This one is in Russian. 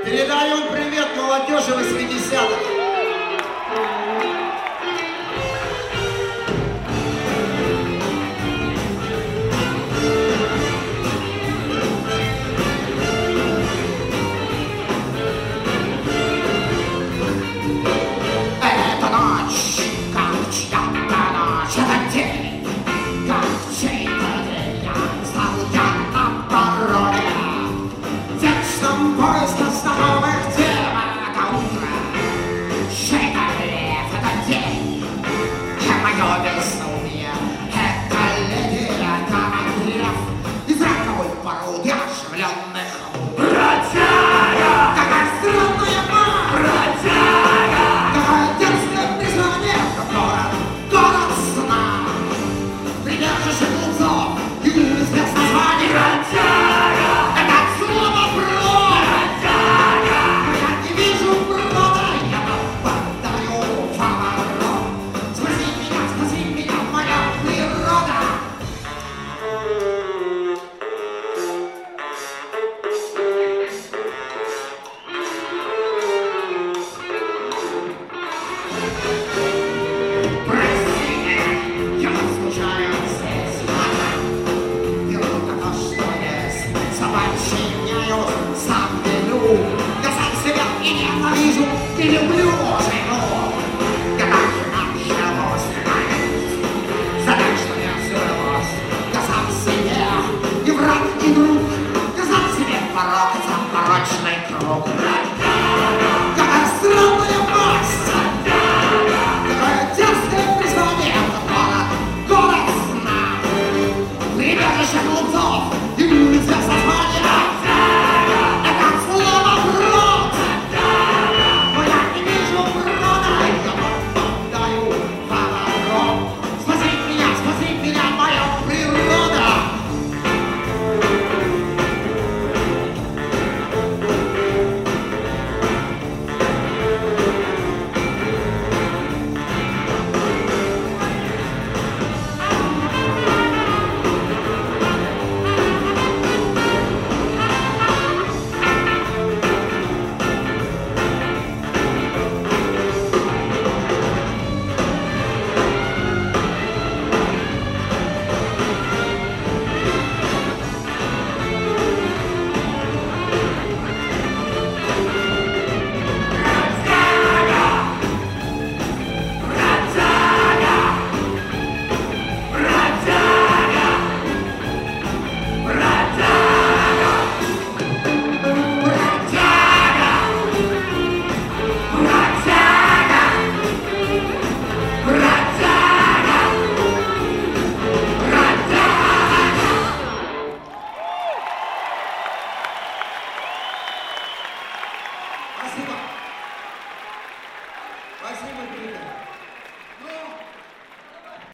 Передаем привет молодежи 80-х. Не люблю жену, я так и началось. За так, что я взорвалась, я сам себе и враг, и друг, я сам себе порог, сам порочный круг. Какая странная масть, какое дерзкое признание, город сна, прибежище глупцов и неизвестно звания. Спасибо, Грига.